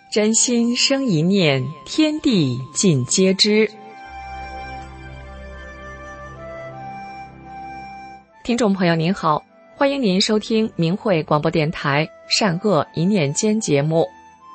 真心生一念，天地尽皆知。听众朋友您好，欢迎您收听明慧广播电台善恶一念间节目。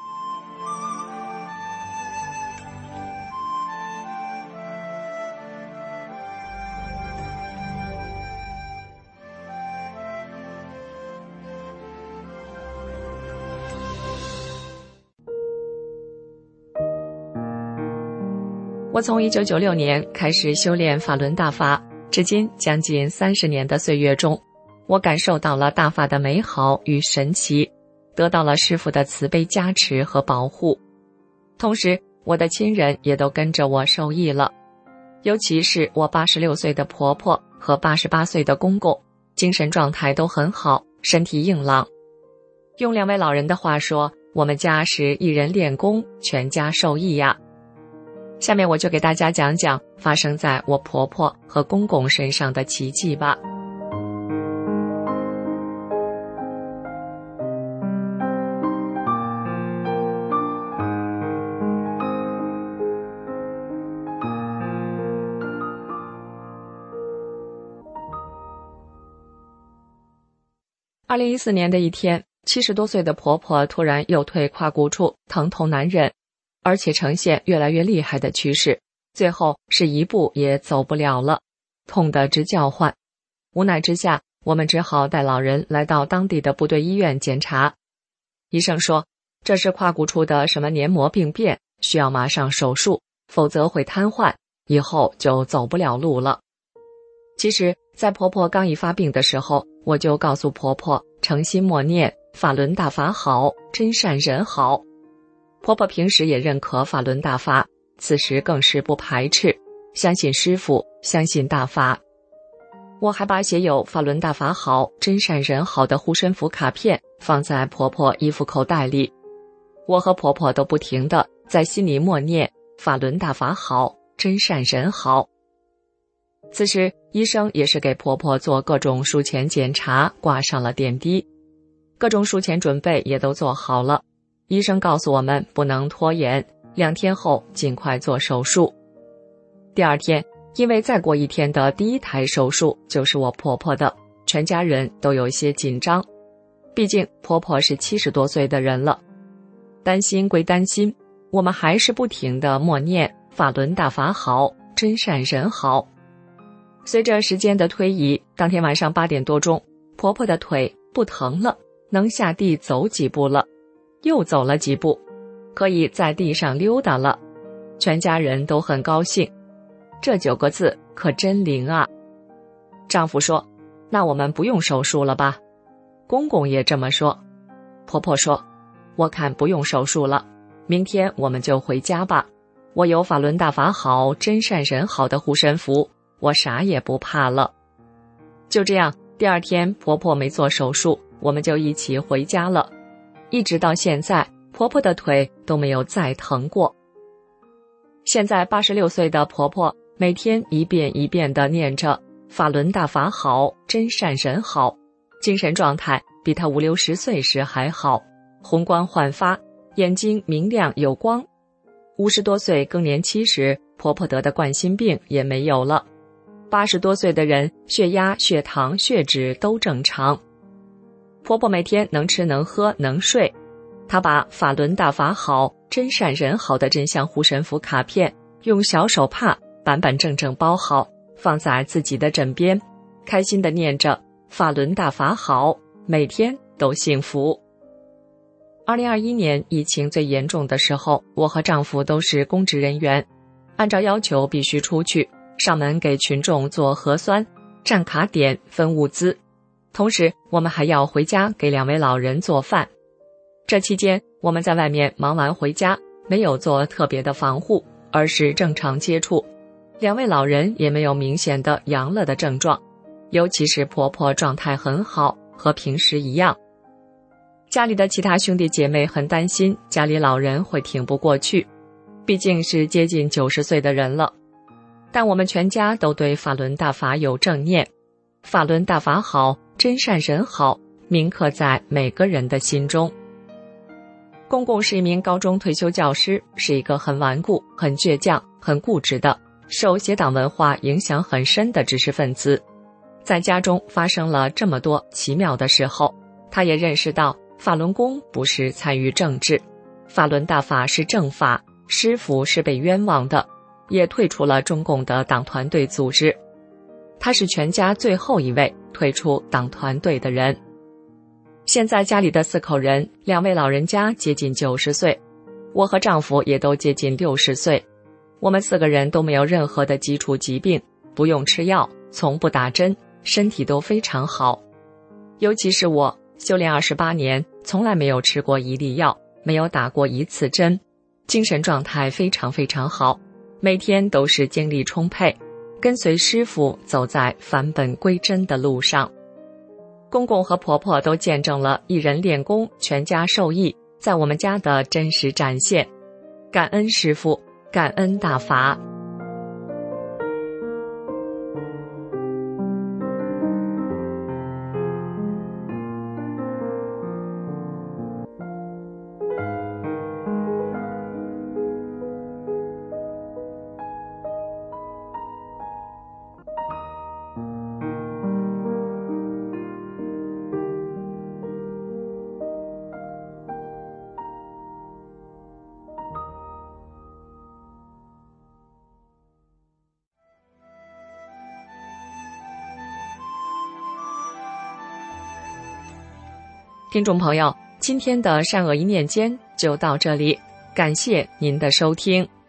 我从1996年开始修炼法轮大法，至今将近30年的岁月中，我感受到了大法的美好与神奇，得到了师父的慈悲加持和保护。同时，我的亲人也都跟着我受益了，尤其是我86岁的婆婆和88岁的公公，精神状态都很好，身体硬朗。用2位老人的话说，我们家是一人练功，全家受益呀。下面我就给大家讲讲发生在我婆婆和公公身上的奇迹吧。2014年的一天，70多岁的婆婆突然右腿胯骨处疼痛难忍，而且呈现越来越厉害的趋势，最后是一步也走不了了，痛得直叫唤。无奈之下，我们只好带老人来到当地的部队医院检查。医生说，这是胯骨处的什么黏膜病变，需要马上手术，否则会瘫痪，以后就走不了路了。其实，在婆婆刚一发病的时候，我就告诉婆婆诚心默念法轮大法好，真善人好。婆婆平时也认可法轮大法，此时更是不排斥，相信师父，相信大法。我还把写有法轮大法好，真善人好的护身符卡片放在婆婆衣服口袋里。我和婆婆都不停地在心里默念法轮大法好，真善人好。此时医生也是给婆婆做各种术前检查，挂上了点滴，各种术前准备也都做好了。医生告诉我们不能拖延，2天后尽快做手术。第2天，因为再过1天的第1台手术就是我婆婆的，全家人都有些紧张，毕竟婆婆是70多岁的人了。担心归担心，我们还是不停地默念法轮大法好，真善人好。随着时间的推移，当天晚上8点多钟，婆婆的腿不疼了，能下地走几步了，又走了几步，可以在地上溜达了。全家人都很高兴，这9个字可真灵啊。丈夫说，那我们不用手术了吧？公公也这么说。婆婆说，我看不用手术了，明天我们就回家吧。我有法轮大法好，真善人好的护身符，我啥也不怕了。就这样，第2天婆婆没做手术，我们就一起回家了。一直到现在，婆婆的腿都没有再疼过。现在86岁的婆婆每天一遍一遍地念着法轮大法好，真善人好，精神状态比她50、60岁时还好，红光焕发，眼睛明亮有光。50多岁更年期时，婆婆得的冠心病也没有了。80多岁的人，血压、血糖、血脂都正常。婆婆每天能吃能喝能睡，她把法轮大法好，真善人好的真相护身符卡片用小手帕板板正正包好，放在自己的枕边，开心地念着法轮大法好，每天都幸福。2021年疫情最严重的时候，我和丈夫都是公职人员，按照要求必须出去上门给群众做核酸、站卡点、分物资，同时我们还要回家给2位老人做饭。这期间我们在外面忙完回家，没有做特别的防护，而是正常接触。2位老人也没有明显的阳了的症状，尤其是婆婆状态很好，和平时一样。家里的其他兄弟姐妹很担心家里老人会挺不过去，毕竟是接近90岁的人了。但我们全家都对法轮大法有正念，法轮大法好，真善人好，铭刻在每个人的心中。 公公是一名高中退休教师，是一个很顽固、很倔强、很固执的，受邪党文化影响很深的知识分子。在家中发生了这么多奇妙的时候，他也认识到法轮功不是参与政治，法轮大法是正法，师父是被冤枉的，也退出了中共的党团队组织。他是全家最后一位退出党团队的人。现在家里的4口人，2位老人家接近90岁，我和丈夫也都接近60岁。我们4个人都没有任何的基础疾病，不用吃药，从不打针，身体都非常好。尤其是我，修炼28年，从来没有吃过1粒药，没有打过1次针，精神状态非常非常好，每天都是精力充沛，跟随师父走在返本归真的路上。公公和婆婆都见证了一人练功，全家受益，在我们家的真实展现。感恩师父，感恩大法。听众朋友，今天的善恶一念间就到这里，感谢您的收听。